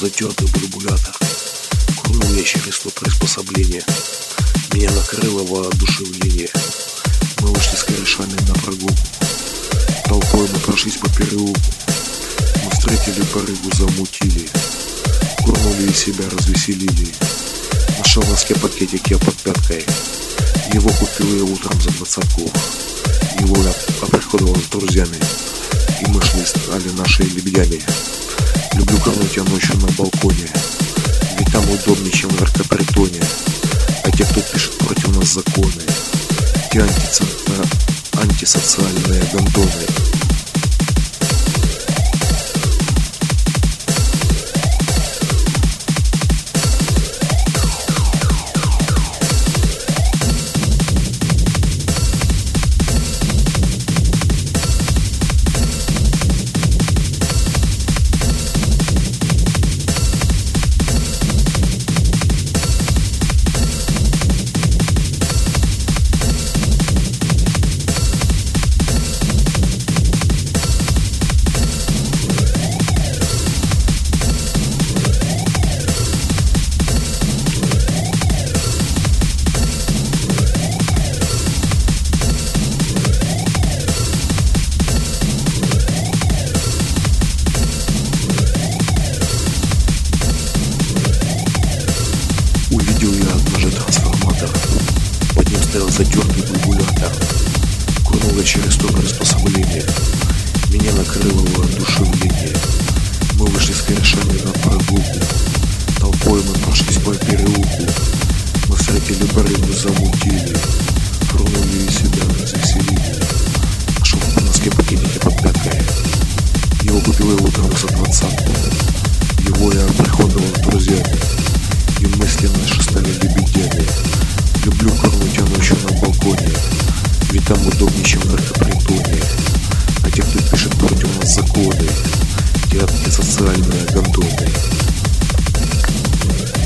затертый бурбулятор. Курнул я через то приспособление. Меня накрыло воодушевление. Мы вышли с корешами на прогулку. Толпой мы прошлись по переулку. Мы встретили барыгу, замутили. Курнули и себя развеселили. Нашел в носке пакетик я под пяткой. Его купил я утром за 20-ку. Его я оприходовал с друзьями. И мы шли, стали нашими лебедями. Люблю кормить я ночью на балконе. Ведь там удобнее, чем в наркопритоне. А те, кто пишет против нас законы, те антисоциальные гондоны. Увидел я однажды трансформатор. Под ним стоял затертый бурбулятор. Курнул я через то приспособление. Меня накрыло воодушевление. Мы вышли с корешами на прогулку. Толпой мы прошлись по переулку. Мы встретили барыгу, замутили. Курнули и себя развеселили. Нашел в носке пакетики под пяткой. Его купил я утром за 20-ку. Его я приходовал с друзьями. И мысли наши стали лебедями. Люблю кормить я ночью на балконе. Ведь там удобнее, чем в наркопритоне. А те, кто пишет против нас законы, те антисоциальные гондоны.